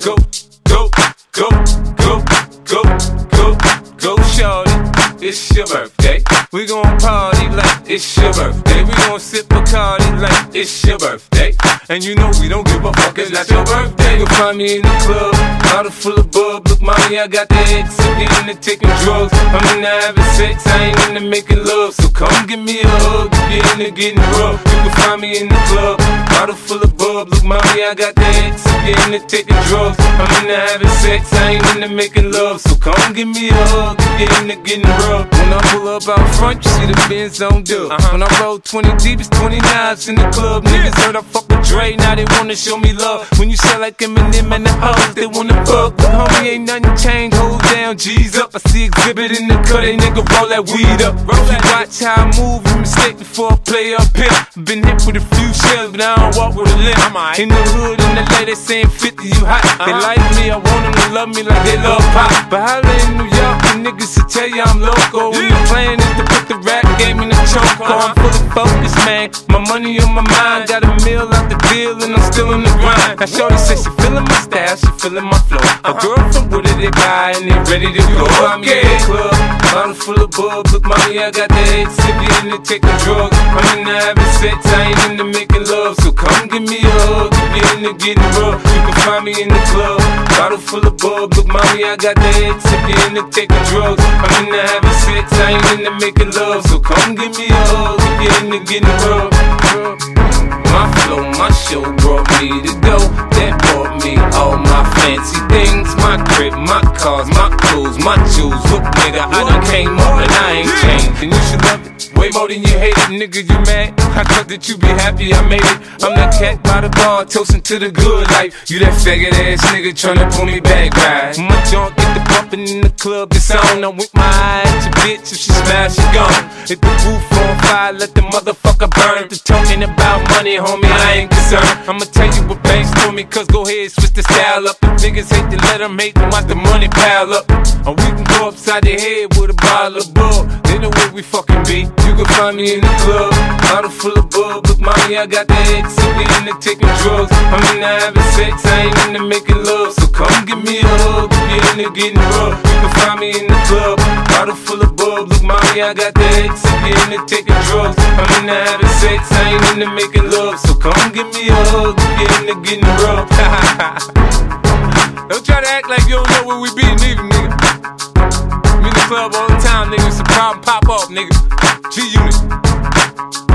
Go, go, go, go, go, go, go, shorty. It's your birthday. We gon' party like it's your birthday. We gon' sip Bacardi like it's your birthday. And you know we don't give a fuck, it's not your birthday. You'll find me in the club, bottle full of bub. Look, mommy, I got the X, I'm into taking drugs. I'm into having sex, I ain't into making love. So come give me a hug if you're into getting rough. You can find me in the club, bottle full of bub. Look, mommy, I got the X, I'm into taking drugs. I'm into having sex, I ain't into making love. So come give me a hug if you're into getting rough. When I pull up out front, you see the Benz on dub. When I roll 20 deep, it's 29s in the club. Niggas heard I fuck with Dre, now they wanna show me love. When you sell like Eminem and the hoes, they wanna fuck. But homie, ain't nothing changed, hold down, G's up. I see exhibit in the cut, they nigga roll that weed up. If you watch how I move, you mistake before I play up here. Been hit with a few shells, but I don't walk with a limp. In the hood, in the LA, they saying 50, you hot. They like me, I want them to love me like they love pop. But holla in New York, the niggas will tell you I'm loco. When the plan is to put the rap game in the choke. I'm full of focus, man. My money on my mind. Got a meal out the deal and I'm still in the grind. Now shorty says she feeling my style, she feeling my flow. A girl from Wooded, they buy and they ready to go. I'm in the club, bottle full of bub. Look, mommy, I got the X, if you into taking drugs. I'm into having sex, I ain't into making love. So come give me a hug if you into getting rough. You can find me in the club, bottle full of bub. Look, mommy, I got the X, if you into taking drugs. I'm into having sex, I ain't into making love. So come give me a hug if you into getting rough. My flow, my show brought me to go. That brought me all my fancy things. My crib, my cars, my clothes, my jewels. Look, nigga, I done came up and I ain't changed. And you should love it way more than you hate it. Nigga, you mad? I thought that you be happy I made it. I'm that cat by the bar, toasting to the good life. You that faggot ass nigga tryna pull me back, right? My junk get the bumpin' in the club, it's on. I'm with my eye at your bitch, if she smash, she gone. Hit the roof on fire, let the motherfucker burn. The talking about money, homie, I ain't concerned. I'ma tell you what banks told me, cause go ahead, switch the style up. If niggas hate to let them hate them, watch the money pile up. Or we can go upside their head with a bottle of bub. They know where we fucking be. You can find me in the club, bottle full of bub. Look, mommy, I got the X, if you into taking drugs. I'm into having sex, I ain't into making love. So come give me a hug if you into getting rough. You can find me in the club, bottle full of bub. Look, mommy, I got the X, if you into taking drugs. I'm into having sex, I ain't into making love. So come give me a hug if you into getting rough. Don't try to act like you don't know where we be, neither, nigga. I'm in the club all the time, nigga. It's a problem, pop off, nigga. G-Unit.